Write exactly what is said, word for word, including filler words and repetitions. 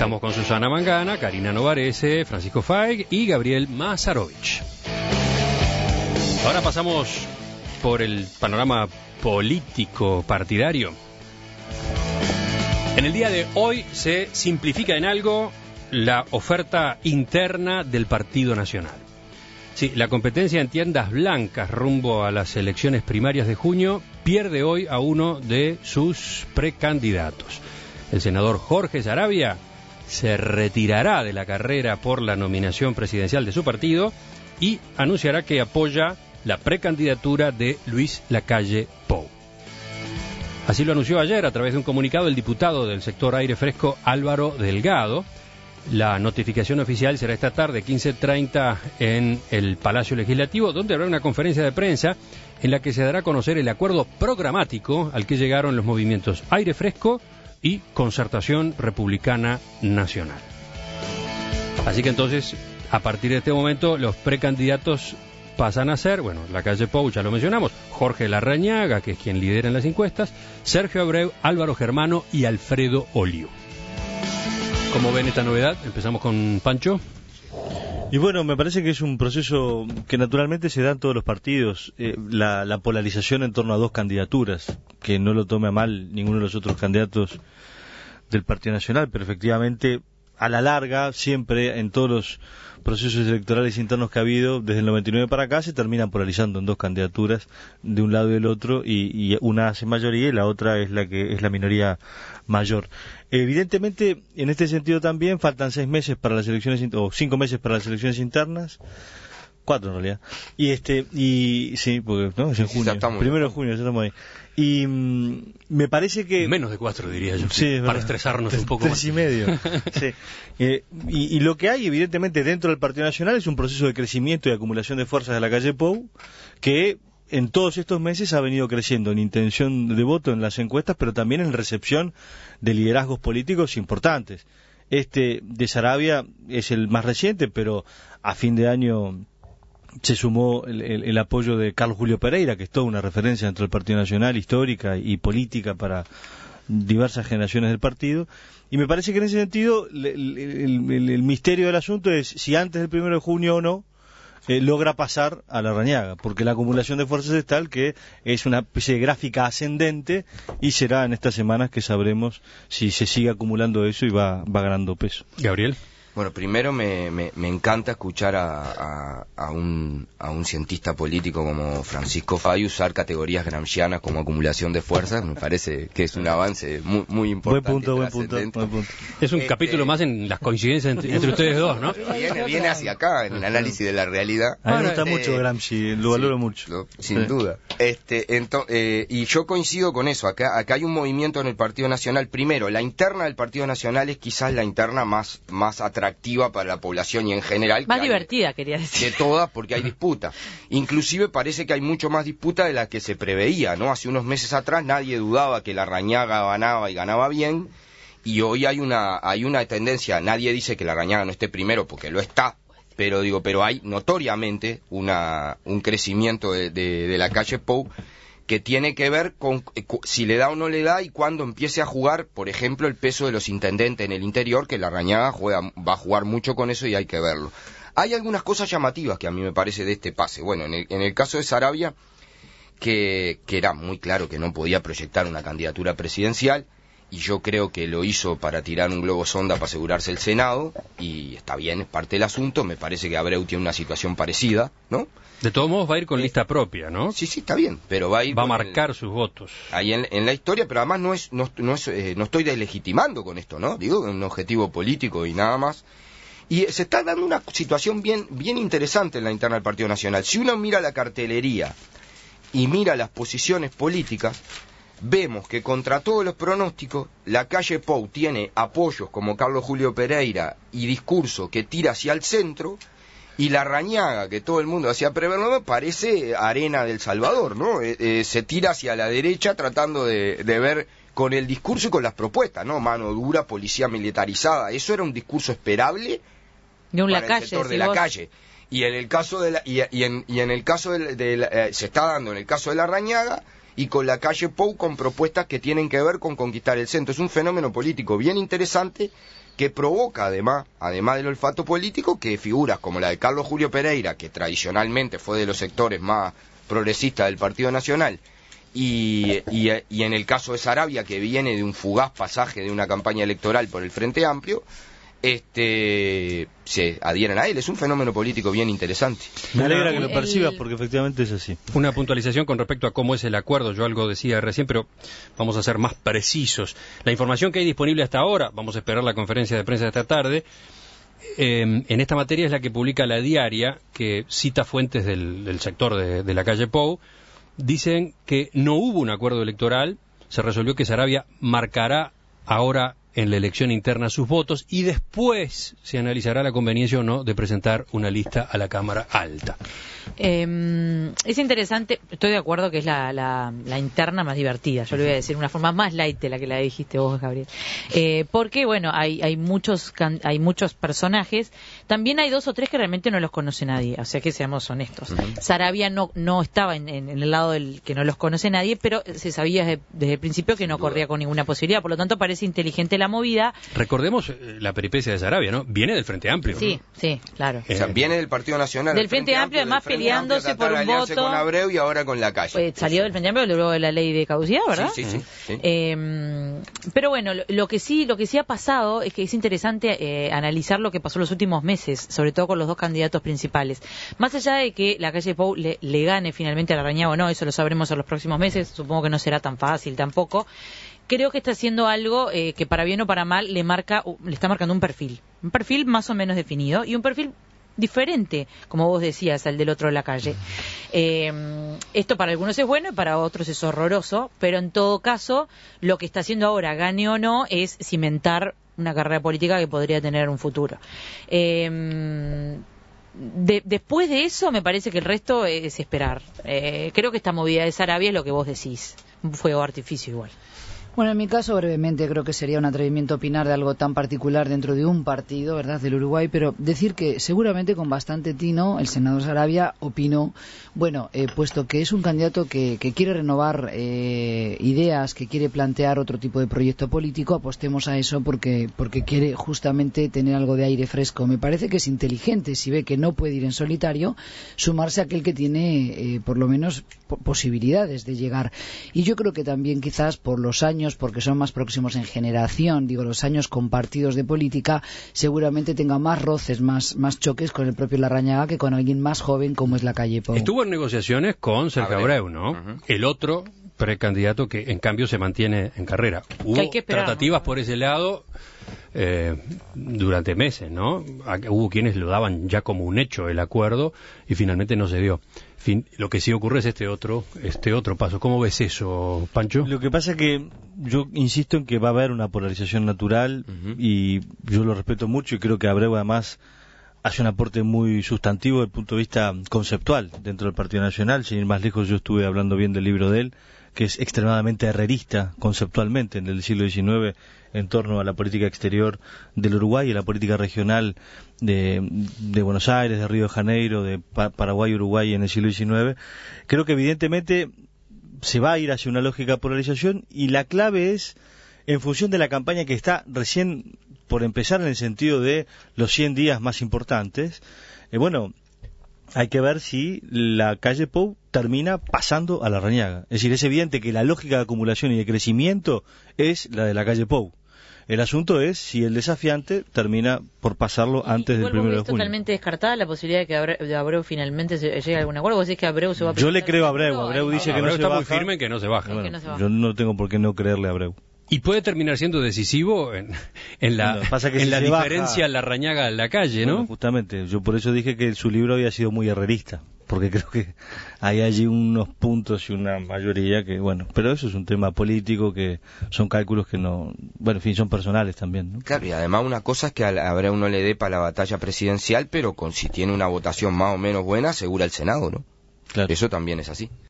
Estamos con Susana Mangana, Karina Novarese, Francisco Faig y Gabriel Mazarovich. Ahora pasamos por el panorama político partidario. En el día de hoy se simplifica en algo la oferta interna del Partido Nacional. Sí, la competencia en tiendas blancas rumbo a las elecciones primarias de junio pierde hoy a uno de sus precandidatos. El senador Jorge Saravia se retirará de la carrera por la nominación presidencial de su partido y anunciará que apoya la precandidatura de Luis Lacalle Pou. Así lo anunció ayer a través de un comunicado el diputado del sector Aire Fresco Álvaro Delgado. La notificación oficial será esta tarde, quince treinta, en el Palacio Legislativo, donde habrá una conferencia de prensa en la que se dará a conocer el acuerdo programático al que llegaron los movimientos Aire Fresco y Concertación Republicana Nacional. Así que entonces, a partir de este momento, los precandidatos pasan a ser, bueno, Lacalle Pou, ya lo mencionamos, Jorge Larrañaga, que es quien lidera en las encuestas, Sergio Abreu, Álvaro Germano y Alfredo Olio. ¿Cómo ven esta novedad? Empezamos con Pancho. Y bueno, me parece que es un proceso que naturalmente se da en todos los partidos, eh, la, la polarización en torno a dos candidaturas, que no lo tome a mal ninguno de los otros candidatos del Partido Nacional, pero efectivamente, a la larga, siempre en todos los procesos electorales internos que ha habido, desde el noventa y nueve para acá, se terminan polarizando en dos candidaturas, de un lado y del otro, y, y una hace mayoría y la otra es la que es la minoría mayor. Evidentemente, en este sentido también, faltan seis meses para las elecciones, o cinco meses para las elecciones internas, cuatro en realidad, y este, y sí, porque no es en junio, primero de junio, ya estamos ahí. Y mmm, me parece que... Menos de cuatro, diría yo, sí, para estresarnos tres, un poco tres más. Tres y medio, sí. Eh, y, y lo que hay, evidentemente, dentro del Partido Nacional es un proceso de crecimiento y acumulación de fuerzas de Lacalle Pou, que en todos estos meses ha venido creciendo en intención de voto en las encuestas, pero también en recepción de liderazgos políticos importantes. Este de Saravia es el más reciente, pero a fin de año se sumó el, el, el apoyo de Carlos Julio Pereira, que es toda una referencia dentro del Partido Nacional, histórica y política para diversas generaciones del partido. Y me parece que en ese sentido el, el, el, el misterio del asunto es si antes del primero de junio o no eh, logra pasar a Larrañaga, porque la acumulación de fuerzas es tal que es una especie de gráfica ascendente y será en estas semanas que sabremos si se sigue acumulando eso y va, va ganando peso. Gabriel. Bueno, primero me, me, me encanta escuchar a, a, a, un, a un cientista político como Francisco Faig usar categorías gramscianas como acumulación de fuerzas. Me parece que es un avance muy, muy importante. Buen punto, buen punto, buen punto. Es un este, capítulo más en las coincidencias entre, entre ustedes dos, ¿no? Viene, viene hacia acá, en el análisis de la realidad. A mí me gusta este, mucho Gramsci, lo valoro sí, mucho. Lo, sin sí. duda. Este, ento, eh, y yo coincido con eso. Acá, acá hay un movimiento en el Partido Nacional. Primero, la interna del Partido Nacional es quizás la interna más, más atractiva para la población y en general. Más divertida, hay, quería decir. De todas, porque hay disputa. Inclusive parece que hay mucho más disputa de la que se preveía, ¿no? Hace unos meses atrás nadie dudaba que Larrañaga ganaba y ganaba bien, y hoy hay una hay una tendencia, nadie dice que Larrañaga no esté primero, porque lo está, pero digo, pero hay notoriamente una un crecimiento de, de, de Lacalle Pou que tiene que ver con eh, si le da o no le da y cuando empiece a jugar, por ejemplo, el peso de los intendentes en el interior, que Larrañaga juega, va a jugar mucho con eso y hay que verlo. Hay algunas cosas llamativas que a mí me parece de este pase. Bueno, en el, en el caso de Saravia, que, que era muy claro que no podía proyectar una candidatura presidencial, y yo creo que lo hizo para tirar un globo sonda para asegurarse el Senado, y está bien, es parte del asunto. Me parece que Abreu tiene una situación parecida, ¿no? De todos modos va a ir con lista propia, ¿no? Sí, sí, está bien, pero va a ir... Va a marcar el, sus votos. Ahí en, en la historia, pero además no es no, no, es, eh, no estoy deslegitimando con esto, ¿no? Digo, un objetivo político y nada más. Y se está dando una situación bien, bien interesante en la interna del Partido Nacional. Si uno mira la cartelería y mira las posiciones políticas, vemos que contra todos los pronósticos, Lacalle Pou tiene apoyos como Carlos Julio Pereira y discurso que tira hacia el centro, y Larrañaga, que todo el mundo hacía preverlo, parece Arena del Salvador, ¿no? Eh, eh, se tira hacia la derecha tratando de, de ver con el discurso y con las propuestas, ¿no? Mano dura, policía militarizada. Eso era un discurso esperable de un para Lacalle, el sector de si la vos... calle. Y en el caso de la, y, y en, y en el caso de, de la, eh, se está dando en el caso de Larrañaga, y con la calle Pou con propuestas que tienen que ver con conquistar el centro. Es un fenómeno político bien interesante que provoca además, además del olfato político, que figuras como la de Carlos Julio Pereira, que tradicionalmente fue de los sectores más progresistas del Partido Nacional, y, y, y en el caso de Saravia, que viene de un fugaz pasaje de una campaña electoral por el Frente Amplio, este se adhieren a él. Es un fenómeno político bien interesante. Me alegra que lo El- percibas porque efectivamente es así. Una puntualización con respecto a cómo es el acuerdo. Yo algo decía recién, pero vamos a ser más precisos. La información que hay disponible hasta ahora, vamos a esperar la conferencia de prensa de esta tarde, eh, en esta materia es la que publica La Diaria, que cita fuentes del, del sector de, de la calle Pou. Dicen que no hubo un acuerdo electoral, se resolvió que Saravia marcará ahora en la elección interna sus votos y después se analizará la conveniencia o no de presentar una lista a la Cámara Alta. Eh, es interesante, estoy de acuerdo que es la, la, la interna más divertida, yo le voy a decir una forma más light de la que la dijiste vos, Gabriel. Eh, porque, bueno, hay, hay muchos can, hay muchos personajes, también hay dos o tres que realmente no los conoce nadie, o sea que seamos honestos. Uh-huh. Saravia no, no estaba en, en, en el lado del que no los conoce nadie, pero se sabía desde, desde el principio que no corría con ninguna posibilidad, por lo tanto parece inteligente la movida. Recordemos eh, la peripecia de Saravia, ¿no? Viene del Frente Amplio. Sí, sí, claro. O sea, viene del Partido Nacional. Del Frente Amplio, además peleándose por un voto. Con Abreu y ahora con la calle. Pues salió del Frente Amplio luego de la ley de caducidad, ¿verdad? Sí, sí, sí. sí. Eh, pero bueno, lo, lo que sí, lo que sí ha pasado es que es interesante eh, analizar lo que pasó los últimos meses, sobre todo con los dos candidatos principales. Más allá de que la calle Pou le, le gane finalmente a Larrañaga o no, eso lo sabremos en los próximos meses. Supongo que no será tan fácil tampoco. Creo que está haciendo algo eh, que para bien o para mal le marca, le está marcando un perfil, un perfil más o menos definido y un perfil diferente, como vos decías, al del otro de la calle. Eh, esto para algunos es bueno y para otros es horroroso, pero en todo caso, lo que está haciendo ahora, gane o no, es cimentar una carrera política que podría tener un futuro. Eh, de, después de eso, me parece que el resto es esperar. Eh, creo que esta movida de Saravia es lo que vos decís, un fuego de artificio igual. Bueno, en mi caso, brevemente, creo que sería un atrevimiento opinar de algo tan particular dentro de un partido, ¿verdad?, del Uruguay, pero decir que seguramente con bastante tino el senador Saravia opinó, bueno, eh, puesto que es un candidato que, que quiere renovar eh, ideas, que quiere plantear otro tipo de proyecto político, apostemos a eso porque, porque quiere justamente tener algo de aire fresco. Me parece que es inteligente, si ve que no puede ir en solitario, sumarse a aquel que tiene, eh, por lo menos, po- posibilidades de llegar. Y yo creo que también quizás por los años, porque son más próximos en generación, digo, los años compartidos de política, seguramente tenga más roces, más, más choques con el propio Larrañaga que con alguien más joven como es la calle Pou. Estuvo en negociaciones con Sergio Abreu, ¿no? Uh-huh. El otro precandidato que en cambio se mantiene en carrera. Hubo hay que esperar, tratativas ¿no? por ese lado eh, durante meses, ¿no? Hubo quienes lo daban ya como un hecho el acuerdo y finalmente no se dio. Fin, lo que sí ocurre es este otro, este otro paso. ¿Cómo ves eso, Pancho? Lo que pasa es que yo insisto en que va a haber una polarización natural uh-huh. y yo lo respeto mucho y creo que Abreu además hace un aporte muy sustantivo desde el punto de vista conceptual dentro del Partido Nacional. Sin ir más lejos, yo estuve hablando bien del libro de él, que es extremadamente herrerista conceptualmente en el siglo diecinueve en torno a la política exterior del Uruguay y la política regional de, de Buenos Aires, de Río de Janeiro, de pa- Paraguay, Uruguay en el siglo diecinueve. Creo que evidentemente se va a ir hacia una lógica de polarización y la clave es en función de la campaña que está recién por empezar en el sentido de los cien días más importantes. Eh, bueno, hay que ver si la calle Pou termina pasando a Larrañaga. Es decir, es evidente que la lógica de acumulación y de crecimiento es la de la calle Pou. El asunto es si el desafiante termina por pasarlo antes del primero de junio. ¿Totalmente descartada la posibilidad de que Abreu, de Abreu finalmente se, llegue a algún acuerdo? ¿Vos decís que Abreu se va a Yo le presentar creo a seguro? Abreu. Abreu dice No, que Abreu no se está baja. muy firme que no se baja. Bueno, que no se baja. yo no tengo por qué no creerle a Abreu. Y puede terminar siendo decisivo en, en la, Bueno, pasa que en si la se diferencia baja- Larrañaga en la calle, ¿no? Bueno, justamente, yo por eso dije que su libro había sido muy herrerista, porque creo que hay allí unos puntos y una mayoría que, bueno, pero eso es un tema político, que son cálculos que no, bueno, en fin, son personales también, ¿no? Claro, y además una cosa es que a Abreu no le dé para la batalla presidencial, pero con si tiene una votación más o menos buena, asegura el Senado, ¿no? Claro. Eso también es así.